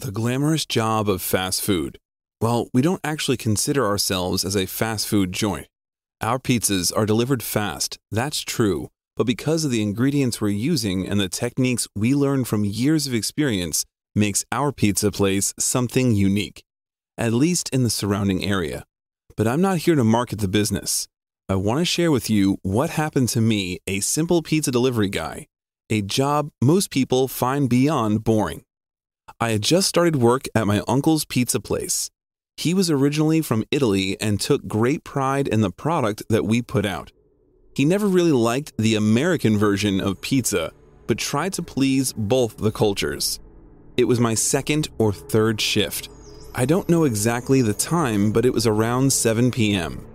The glamorous job of fast food. Well, we don't actually consider ourselves as a fast food joint. Our pizzas are delivered fast, that's true, but because of the ingredients we're using and the techniques we learned from years of experience, makes our pizza place something unique, at least in the surrounding area. But I'm not here to market the business. I want to share with you what happened to me, a simple pizza delivery guy, a job most people find beyond boring. I had just started work at my uncle's pizza place. He was originally from Italy and took great pride in the product that we put out. He never really liked the American version of pizza, but tried to please both the cultures. It was my second or third shift. I don't know exactly the time, but it was around 7 p.m.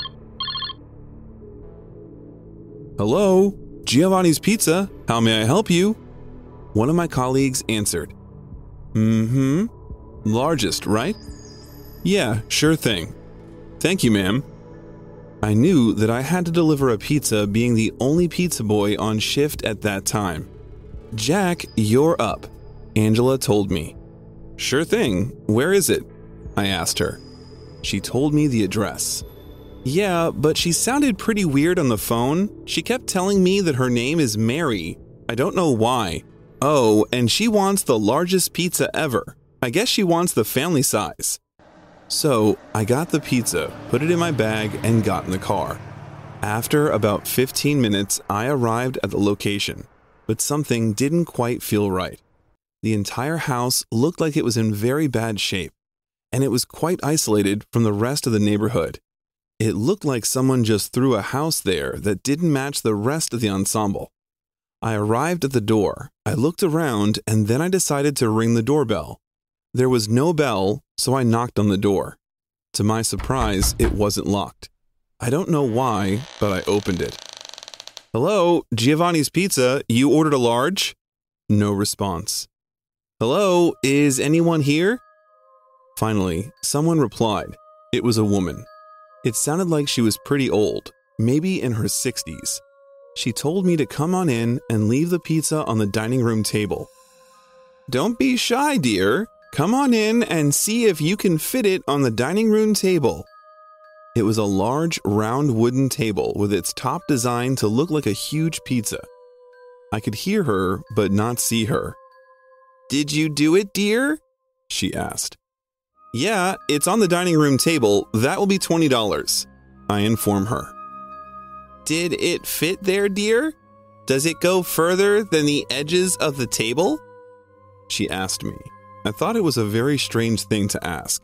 Hello, Giovanni's Pizza. How may I help you? One of my colleagues answered. Largest, right? Yeah, sure thing. Thank you, ma'am. I knew that I had to deliver a pizza, being the only pizza boy on shift at that time. Jack, you're up, Angela told me. Sure thing. Where is it? I asked her. She told me the address. Yeah, but she sounded pretty weird on the phone. She kept telling me that her name is Mary. I don't know why. Oh, and she wants the largest pizza ever. I guess she wants the family size. So I got the pizza, put it in my bag, and got in the car. After about 15 minutes, I arrived at the location, but something didn't quite feel right. The entire house looked like it was in very bad shape, and it was quite isolated from the rest of the neighborhood. It looked like someone just threw a house there that didn't match the rest of the ensemble. I arrived at the door, I looked around, and then I decided to ring the doorbell. There was no bell, so I knocked on the door. To my surprise, it wasn't locked. I don't know why, but I opened it. Hello, Giovanni's Pizza, you ordered a large? No response. Hello, is anyone here? Finally, someone replied. It was a woman. It sounded like she was pretty old, maybe in her 60s. She told me to come on in and leave the pizza on the dining room table. Don't be shy, dear. Come on in and see if you can fit it on the dining room table. It was a large, round wooden table with its top designed to look like a huge pizza. I could hear her, but not see her. Did you do it, dear? She asked. Yeah, it's on the dining room table. That will be $20. I inform her. Did it fit there, dear? Does it go further than the edges of the table? She asked me. I thought it was a very strange thing to ask.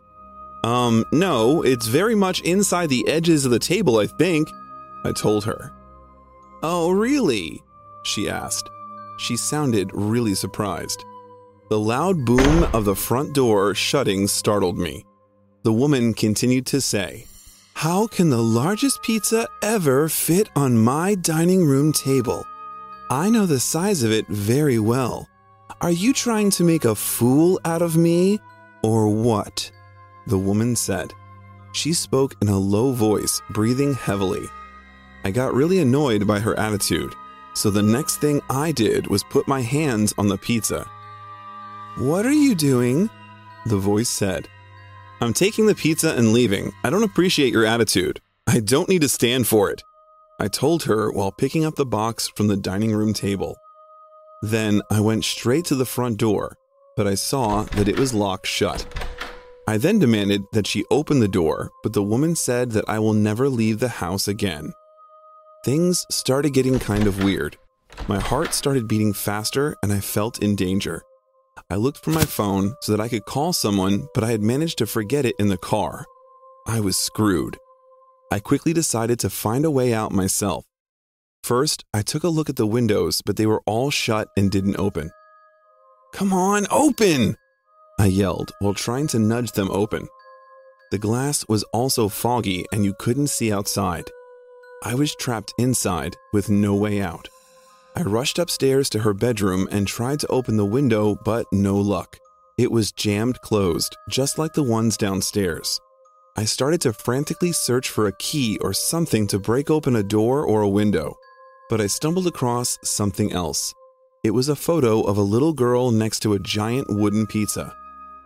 No, it's very much inside the edges of the table, I think, I told her. Oh, really? She asked. She sounded really surprised. The loud boom of the front door shutting startled me. The woman continued to say, How can the largest pizza ever fit on my dining room table? I know the size of it very well. Are you trying to make a fool out of me, or what? The woman said. She spoke in a low voice, breathing heavily. I got really annoyed by her attitude, so the next thing I did was put my hands on the pizza. What are you doing? The voice said. I'm taking the pizza and leaving. I don't appreciate your attitude. I don't need to stand for it, I told her while picking up the box from the dining room table. Then I went straight to the front door, but I saw that it was locked shut. I then demanded that she open the door, but the woman said that I will never leave the house again. Things started getting kind of weird. My heart started beating faster and I felt in danger. I looked for my phone so that I could call someone, but I had managed to forget it in the car. I was screwed. I quickly decided to find a way out myself. First, I took a look at the windows, but they were all shut and didn't open. Come on, open! I yelled while trying to nudge them open. The glass was also foggy and you couldn't see outside. I was trapped inside with no way out. I rushed upstairs to her bedroom and tried to open the window, but no luck. It was jammed closed, just like the ones downstairs. I started to frantically search for a key or something to break open a door or a window. But I stumbled across something else. It was a photo of a little girl next to a giant wooden pizza.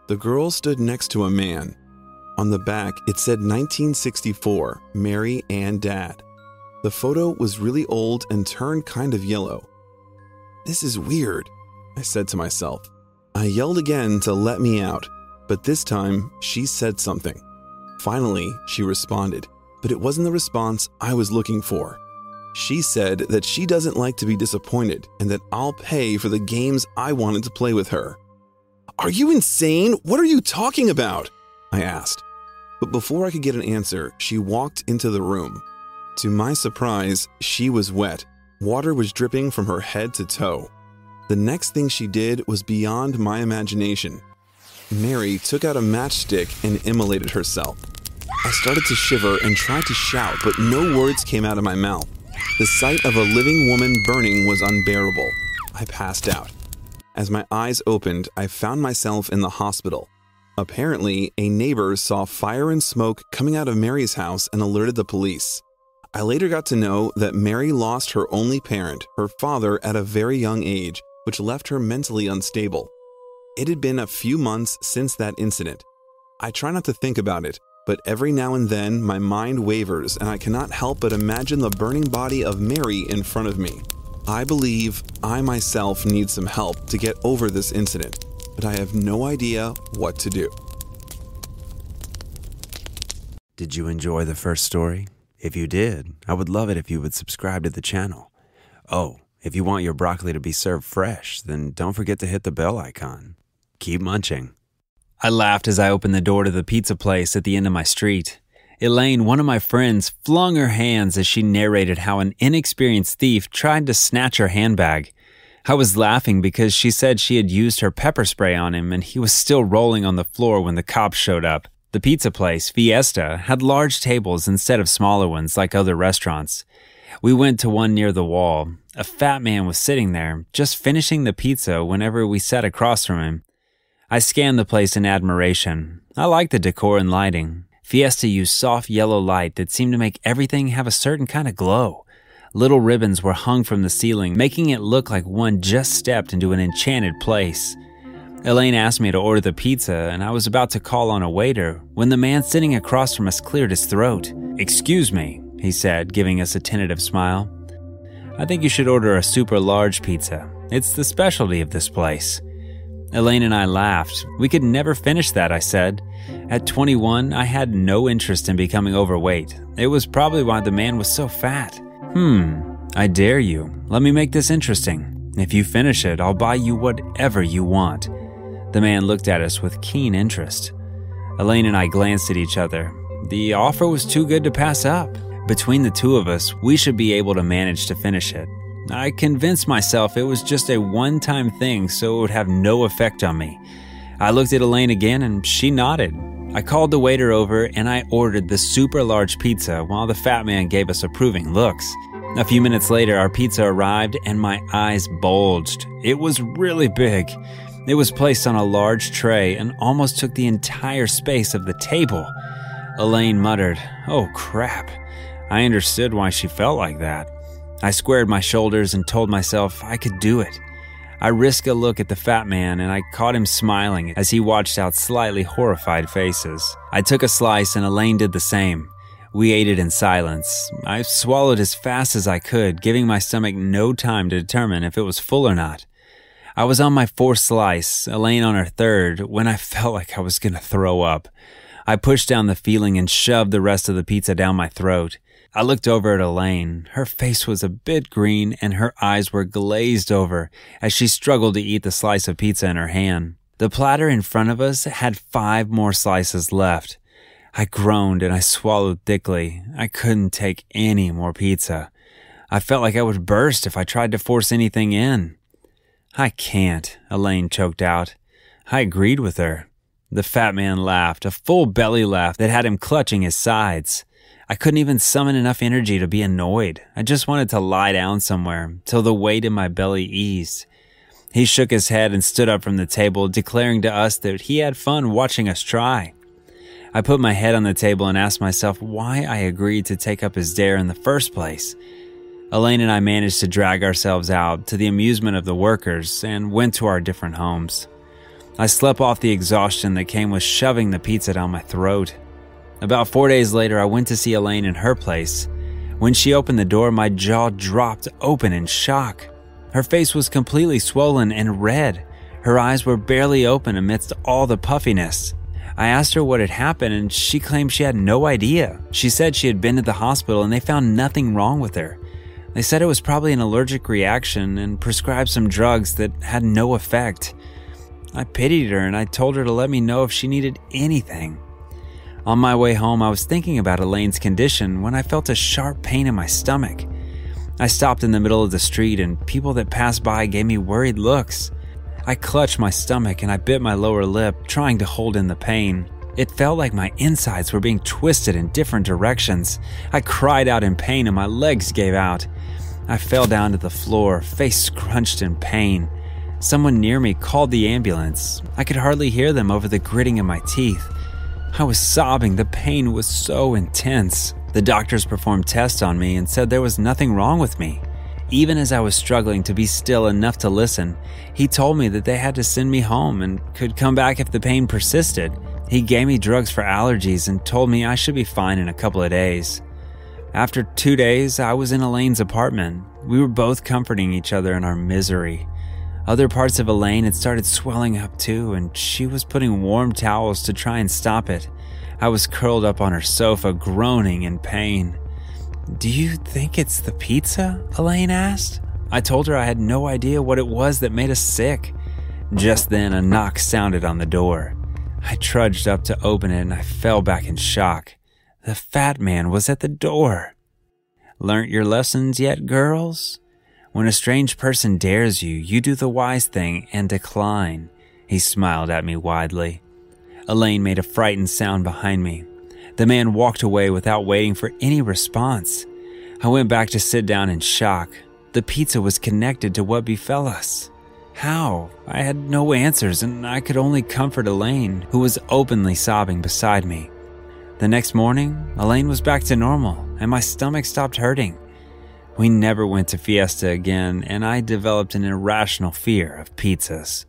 The girl stood next to a man. On the back, it said 1964, Mary and Dad. The photo was really old and turned kind of yellow. "This is weird," I said to myself. I yelled again to let me out, but this time she said something. Finally, she responded, but it wasn't the response I was looking for. She said that she doesn't like to be disappointed and that I'll pay for the games I wanted to play with her. "Are you insane? What are you talking about?" I asked. But before I could get an answer, she walked into the room. To my surprise, she was wet. Water was dripping from her head to toe. The next thing she did was beyond my imagination. Mary took out a matchstick and immolated herself. I started to shiver and tried to shout, but no words came out of my mouth. The sight of a living woman burning was unbearable. I passed out. As my eyes opened, I found myself in the hospital. Apparently, a neighbor saw fire and smoke coming out of Mary's house and alerted the police. I later got to know that Mary lost her only parent, her father, at a very young age, which left her mentally unstable. It had been a few months since that incident. I try not to think about it, but every now and then my mind wavers and I cannot help but imagine the burning body of Mary in front of me. I believe I myself need some help to get over this incident, but I have no idea what to do. Did you enjoy the first story? If you did, I would love it if you would subscribe to the channel. Oh, if you want your broccoli to be served fresh, then don't forget to hit the bell icon. Keep munching. I laughed as I opened the door to the pizza place at the end of my street. Elaine, one of my friends, flung her hands as she narrated how an inexperienced thief tried to snatch her handbag. I was laughing because she said she had used her pepper spray on him and he was still rolling on the floor when the cops showed up. The pizza place, Fiesta, had large tables instead of smaller ones like other restaurants. We went to one near the wall. A fat man was sitting there, just finishing the pizza whenever we sat across from him. I scanned the place in admiration. I liked the decor and lighting. Fiesta used soft yellow light that seemed to make everything have a certain kind of glow. Little ribbons were hung from the ceiling, making it look like one just stepped into an enchanted place. Elaine asked me to order the pizza, and I was about to call on a waiter when the man sitting across from us cleared his throat. "Excuse me," he said, giving us a tentative smile. "I think you should order a super large pizza. It's the specialty of this place." Elaine and I laughed. We could never finish that, I said. At 21, I had no interest in becoming overweight. It was probably why the man was so fat. I dare you. Let me make this interesting. If you finish it, I'll buy you whatever you want." The man looked at us with keen interest. Elaine and I glanced at each other. The offer was too good to pass up. Between the two of us, we should be able to manage to finish it. I convinced myself it was just a one-time thing so it would have no effect on me. I looked at Elaine again and she nodded. I called the waiter over and I ordered the super large pizza while the fat man gave us approving looks. A few minutes later, our pizza arrived and my eyes bulged. It was really big. It was placed on a large tray and almost took the entire space of the table. Elaine muttered, "Oh crap." I understood why she felt like that. I squared my shoulders and told myself I could do it. I risked a look at the fat man and I caught him smiling as he watched out slightly horrified faces. I took a slice and Elaine did the same. We ate it in silence. I swallowed as fast as I could, giving my stomach no time to determine if it was full or not. I was on my fourth slice, Elaine on her third, when I felt like I was going to throw up. I pushed down the feeling and shoved the rest of the pizza down my throat. I looked over at Elaine. Her face was a bit green and her eyes were glazed over as she struggled to eat the slice of pizza in her hand. The platter in front of us had 5 more slices left. I groaned and I swallowed thickly. I couldn't take any more pizza. I felt like I would burst if I tried to force anything in. "I can't," Elaine choked out. I agreed with her. The fat man laughed, a full belly laugh that had him clutching his sides. I couldn't even summon enough energy to be annoyed. I just wanted to lie down somewhere till the weight in my belly eased. He shook his head and stood up from the table, declaring to us that he had fun watching us try. I put my head on the table and asked myself why I agreed to take up his dare in the first place. Elaine and I managed to drag ourselves out to the amusement of the workers and went to our different homes. I slept off the exhaustion that came with shoving the pizza down my throat. About 4 days later, I went to see Elaine in her place. When she opened the door, my jaw dropped open in shock. Her face was completely swollen and red. Her eyes were barely open amidst all the puffiness. I asked her what had happened, and she claimed she had no idea. She said she had been to the hospital and they found nothing wrong with her. They said it was probably an allergic reaction and prescribed some drugs that had no effect. I pitied her and I told her to let me know if she needed anything. On my way home, I was thinking about Elaine's condition when I felt a sharp pain in my stomach. I stopped in the middle of the street and people that passed by gave me worried looks. I clutched my stomach and I bit my lower lip, trying to hold in the pain. It felt like my insides were being twisted in different directions. I cried out in pain and my legs gave out. I fell down to the floor, face scrunched in pain. Someone near me called the ambulance. I could hardly hear them over the gritting of my teeth. I was sobbing. The pain was so intense. The doctors performed tests on me and said there was nothing wrong with me. Even as I was struggling to be still enough to listen, he told me that they had to send me home and could come back if the pain persisted. He gave me drugs for allergies and told me I should be fine in a couple of days. After 2 days, I was in Elaine's apartment. We were both comforting each other in our misery. Other parts of Elaine had started swelling up too, and she was putting warm towels to try and stop it. I was curled up on her sofa, groaning in pain. "Do you think it's the pizza?" Elaine asked. I told her I had no idea what it was that made us sick. Just then, a knock sounded on the door. I trudged up to open it and I fell back in shock. The fat man was at the door. "Learnt your lessons yet, girls? When a strange person dares you, you do the wise thing and decline." He smiled at me widely. Elaine made a frightened sound behind me. The man walked away without waiting for any response. I went back to sit down in shock. The pizza was connected to what befell us. How? I had no answers, and I could only comfort Elaine, who was openly sobbing beside me. The next morning, Elaine was back to normal, and my stomach stopped hurting. We never went to Fiesta again, and I developed an irrational fear of pizzas.